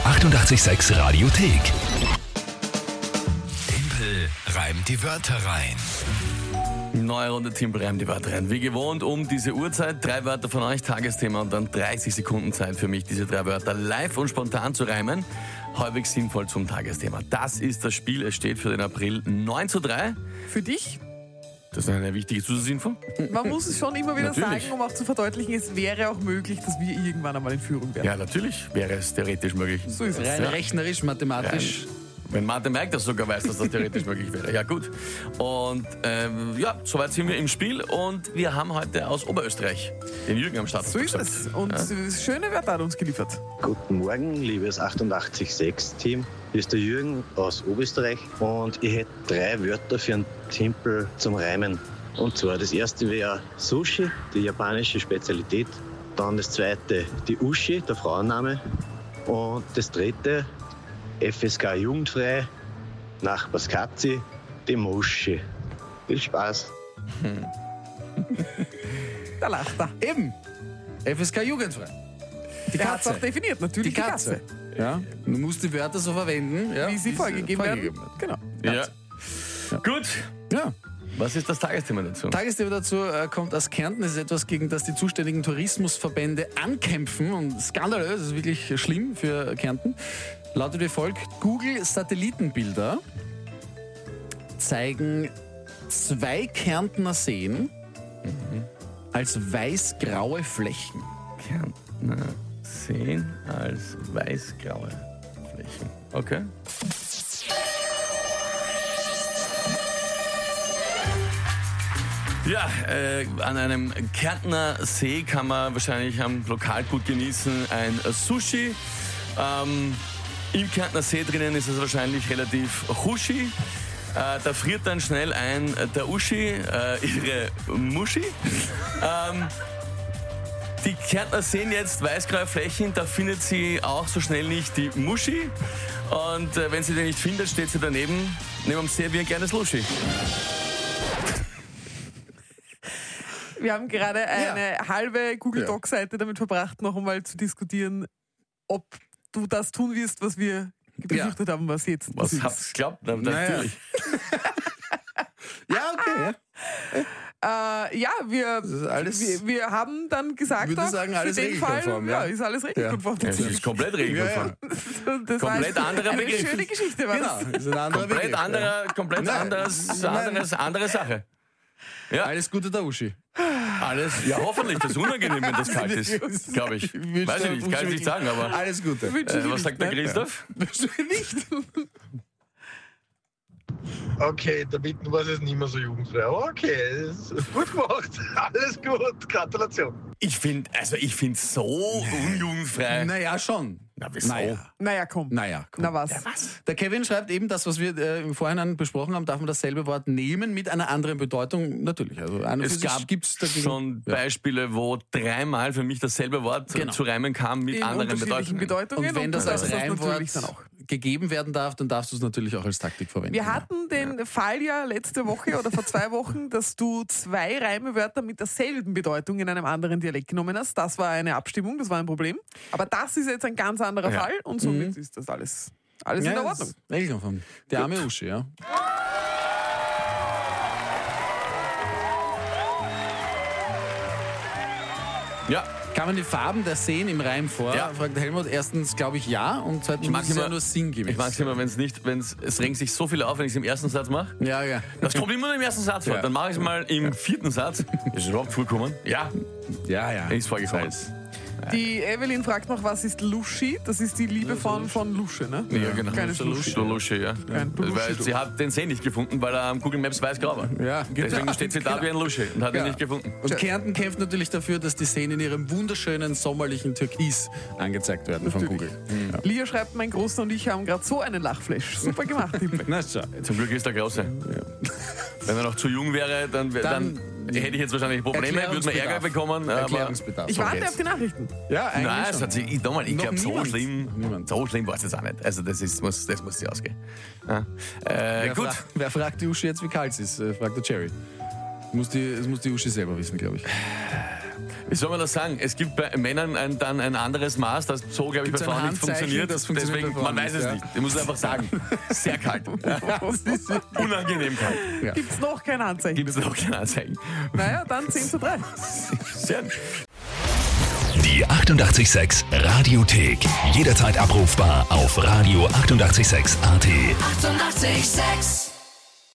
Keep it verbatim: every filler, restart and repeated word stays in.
achtundachtzig Komma sechs Radiothek. Tempel reimt die Wörter rein. Neue Runde Tempel reimt die Wörter rein. Wie gewohnt um diese Uhrzeit. Drei Wörter von euch, Tagesthema und dann dreißig Sekunden Zeit für mich, diese drei Wörter live und spontan zu reimen. Halbwegs sinnvoll zum Tagesthema. Das ist das Spiel. Es steht für den April neun zu drei. Für dich? Das ist eine wichtige Zusatzinfo. Man muss es schon immer wieder Natürlich. sagen, um auch zu verdeutlichen, es wäre auch möglich, dass wir irgendwann einmal in Führung werden. Ja, natürlich wäre es theoretisch möglich. So ist es. Rein Ja. rechnerisch, mathematisch. Wenn Martin Merck das sogar weiß, dass das theoretisch möglich wäre. Ja, gut. Und ähm, ja, soweit sind wir im Spiel und wir haben heute aus Oberösterreich den Jürgen am Start. So ist es. Und Ja. schöne Wörter hat uns geliefert. Guten Morgen, liebes achtundachtzig Komma sechs Team. Hier ist der Jürgen aus Oberösterreich und ich hätte drei Wörter für einen Tempel zum Reimen. Und zwar das erste wäre Sushi, die japanische Spezialität. Dann das zweite, die Uschi, der Frauenname. Und das dritte, F S K Jugendfrei, Nachbarskatzi, die Muschi. Viel Spaß. Da lacht er. Eben. F S K Jugendfrei. Die Der hat es auch Katze. definiert, natürlich Die Katze. Ja. Du musst die Wörter so verwenden, ja, Wie sie vorgegeben werden. werden. Genau. Ja. Gut. Ja. Was ist das Tagesthema dazu? Tagesthema dazu äh, kommt aus Kärnten. Das ist etwas, gegen das die zuständigen Tourismusverbände ankämpfen. Und skandalös, das ist wirklich schlimm für Kärnten. Lautet wie folgt: Google-Satellitenbilder zeigen zwei Kärntner Seen als weiß-graue Flächen. Kärntner Seen als weiß-graue Flächen. Okay. Ja, äh, an einem Kärntner See kann man wahrscheinlich am Lokal gut genießen ein Sushi. Ähm, Im Kärntner See drinnen ist es wahrscheinlich relativ huschi. Äh, da friert dann schnell ein der Uschi, äh, ihre Muschi. ähm, die Kärntner sehen jetzt weißgraue Flächen, da findet sie auch so schnell nicht die Muschi. Und äh, wenn sie den nicht findet, steht sie daneben, neben dem See wie ein kleines Luschi. Wir haben gerade eine halbe Google Doc-Seite damit verbracht, noch einmal zu diskutieren, ob du das tun wirst, was wir befürchtet haben, was jetzt Was passiert habt's ist. geglaubt? Na, natürlich. Ja, okay. Ja. Äh, ja, wir, ist alles- wir, wir haben dann gesagt, Würde auch, sagen, alles für den Fall, regelkonform, ja. ja. ist alles regelkonform. Ja, das ist komplett regelkonform. Das komplett war anderer eine Begriff. schöne Geschichte war Genau, das. das ist ein anderer Komplett Begriff, anderer, komplett Nein. anderes, Nein. anderes, andere Sache. ja. Ja, Alles Gute, der Uschi. alles, ja, hoffentlich, das ist unangenehm, wenn das kalt ist, glaube ich. wünsche Weiß ich der nicht, kann ich nicht sagen, aber Alles Gute. Wünsche ich äh, dir was nicht, sagt der ne? Christoph? Nicht. Okay, damit war es nicht mehr so jugendfrei. Okay, ist gut gemacht. Alles gut. Gratulation. Ich finde, also ich finde so unjugendfrei. Naja, schon. Na, wieso? Naja, Naja, komm. naja komm. Na was? Der Kevin schreibt eben, das, was wir äh, im Vorhinein besprochen haben, darf man dasselbe Wort nehmen mit einer anderen Bedeutung. Natürlich, also an und für Es sich gab gibt's dagegen schon ja. Beispiele, wo dreimal für mich dasselbe Wort Genau. zu reimen kam mit In anderen unterschiedlichen Bedeutungen. Bedeutungen. Und wenn das als darfst du Reimwort natürlich dann auch. gegeben werden darf, dann darfst du es natürlich auch als Taktik verwenden. Wir hatten den Fall ja letzte Woche oder vor zwei Wochen, dass du zwei Reimewörter mit derselben Bedeutung in einem anderen Dialekt genommen hast. Das war eine Abstimmung, das war ein Problem. Aber das ist jetzt ein ganz anderer Ja. Fall und somit ist das alles, alles ja, in der das Ordnung. ist regelkonform. Die arme Uschi, ja. Ja, Kamen die Farben der Seen im Reim vor? Ja. Fragt Helmut. Erstens glaube ich ja und zweitens Ich mag ist es immer- ja nur sinngemäß. ich mag es immer, wenn es nicht, wenn es, es regt sich so viel auf, wenn ich es im ersten Satz mache. Ja, ja. Das kommt immer nur im ersten Satz vor. Ja. Dann mache ich es mal im vierten Satz. Ist es überhaupt vorgekommen? Ja, Ja, ja. ist vorgekommen. Weiß. Die Evelyn fragt noch, was ist Luschi? Das ist die Liebe von, von Lusche, ne? Ja, genau. Kleines So Luschi. So Lusche, ja. Kein Luschi, Weil du. sie hat den See nicht gefunden, weil er am Google Maps weiß-grau war. Ja, Deswegen genau. steht sie da wie ein Lusche und hat ihn Ja. nicht gefunden. Und Kärnten kämpft natürlich dafür, dass die Seen in ihrem wunderschönen sommerlichen Türkis angezeigt werden von Natürlich. Google. Ja. Lia schreibt, mein Großer und ich haben gerade so einen Lachflash. Super gemacht, Timpe. Na schau. Zum Glück ist der Große. Wenn er noch zu jung wäre, dann, wär- dann, Dann hätte ich jetzt wahrscheinlich Probleme, würde man Ärger Erklärungsbedarf. bekommen. Aber Erklärungsbedarf. Ich So warte geht's. auf die Nachrichten. Ja, eigentlich nein, schon. es hat sich, ich, nochmal, ich Noch glaube, so niemand. schlimm, Niemand. so schlimm war es jetzt auch nicht. Also das, ist, muss, das muss sie ausgehen. Ja. Äh, Wer, gut, fra wer fragt die Uschi jetzt, wie kalt es ist? Äh, fragt der Jerry. Muss die, das muss die Uschi selber wissen, glaube ich. Wie soll man das sagen? Es gibt bei Männern ein, dann ein anderes Maß, das so, glaube ich, bei Gibt's ein Frauen nicht Handzeichen, funktioniert. das funktioniert Deswegen, bei Frauen man weiß nicht, es ja. nicht. Ich muss einfach sagen, sehr kalt. Unangenehm kalt. Gibt es noch kein Anzeichen? Gibt es noch keine Anzeigen. Naja, dann zehn zu drei. Sehr. Die achtundachtzig Komma sechs Radiothek. Jederzeit abrufbar auf radio achtundachtzig Komma sechs A T. Eighty-eight point six